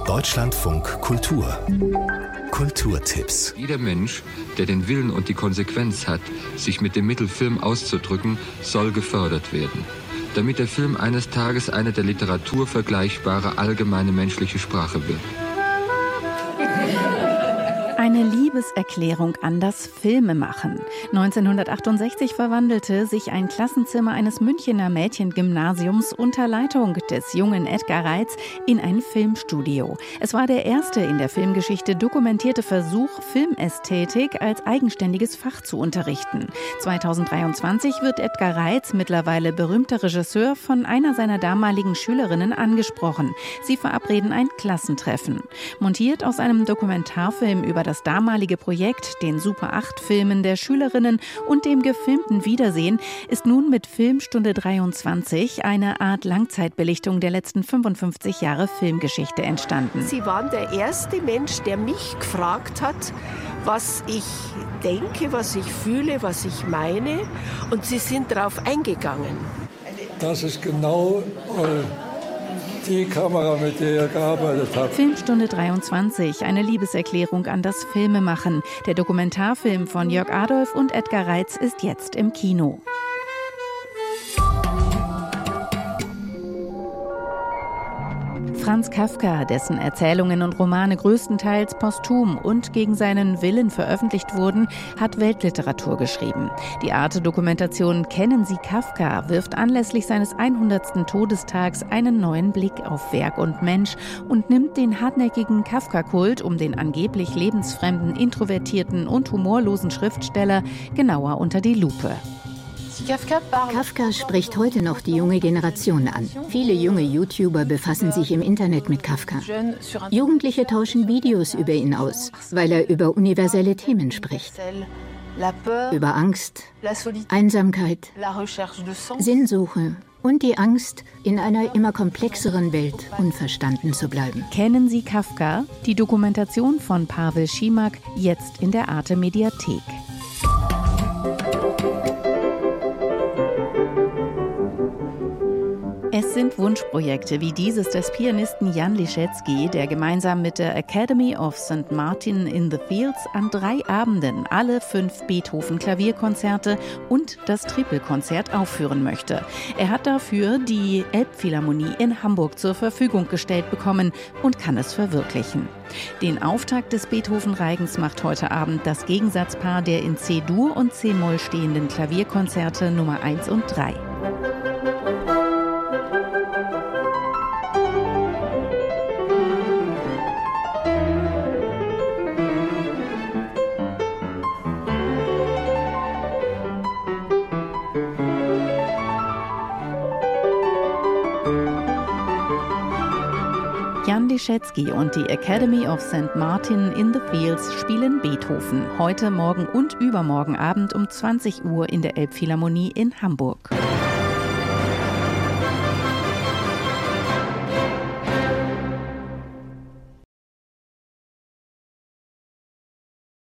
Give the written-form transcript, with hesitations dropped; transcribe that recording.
Deutschlandfunk Kultur. Kulturtipps. Jeder Mensch, der den Willen und die Konsequenz hat, sich mit dem Mittel Film auszudrücken, soll gefördert werden, damit der Film eines Tages eine der Literatur vergleichbare allgemeine menschliche Sprache wird. Eine Liebeserklärung an das Filmemachen. 1968 verwandelte sich ein Klassenzimmer eines Münchener Mädchengymnasiums unter Leitung des jungen Edgar Reitz in ein Filmstudio. Es war der erste in der Filmgeschichte dokumentierte Versuch, Filmästhetik als eigenständiges Fach zu unterrichten. 2023 wird Edgar Reitz, mittlerweile berühmter Regisseur, von einer seiner damaligen Schülerinnen angesprochen. Sie verabreden ein Klassentreffen. Montiert aus einem Dokumentarfilm über das damalige Projekt, den Super-8-Filmen der Schülerinnen und dem gefilmten Wiedersehen, ist nun mit Filmstunde 23 eine Art Langzeitbelichtung der letzten 55 Jahre Filmgeschichte entstanden. Sie waren der erste Mensch, der mich gefragt hat, was ich denke, was ich fühle, was ich meine, und sie sind darauf eingegangen. Das ist genau die Kamera, mit der ihr gearbeitet habt. Filmstunde 23, eine Liebeserklärung an das Filmemachen. Der Dokumentarfilm von Jörg Adolf und Edgar Reitz ist jetzt im Kino. Franz Kafka, dessen Erzählungen und Romane größtenteils posthum und gegen seinen Willen veröffentlicht wurden, hat Weltliteratur geschrieben. Die Arte-Dokumentation Kennen Sie Kafka wirft anlässlich seines 100. Todestags einen neuen Blick auf Werk und Mensch und nimmt den hartnäckigen Kafka-Kult um den angeblich lebensfremden, introvertierten und humorlosen Schriftsteller genauer unter die Lupe. Kafka spricht heute noch die junge Generation an. Viele junge YouTuber befassen sich im Internet mit Kafka. Jugendliche tauschen Videos über ihn aus, weil er über universelle Themen spricht. Über Angst, Einsamkeit, Sinnsuche und die Angst, in einer immer komplexeren Welt unverstanden zu bleiben. Kennen Sie Kafka? Die Dokumentation von Pavel Schimak, jetzt in der Arte Mediathek. Es sind Wunschprojekte wie dieses des Pianisten Jan Liszewski, der gemeinsam mit der Academy of St. Martin in the Fields an 3 Abenden alle 5 Beethoven-Klavierkonzerte und das Tripelkonzert aufführen möchte. Er hat dafür die Elbphilharmonie in Hamburg zur Verfügung gestellt bekommen und kann es verwirklichen. Den Auftakt des Beethoven-Reigens macht heute Abend das Gegensatzpaar der in C-Dur und C-Moll stehenden Klavierkonzerte Nummer 1 und 3. Jan Liszewski und die Academy of St. Martin in the Fields spielen Beethoven. Heute, morgen und übermorgen Abend um 20 Uhr in der Elbphilharmonie in Hamburg.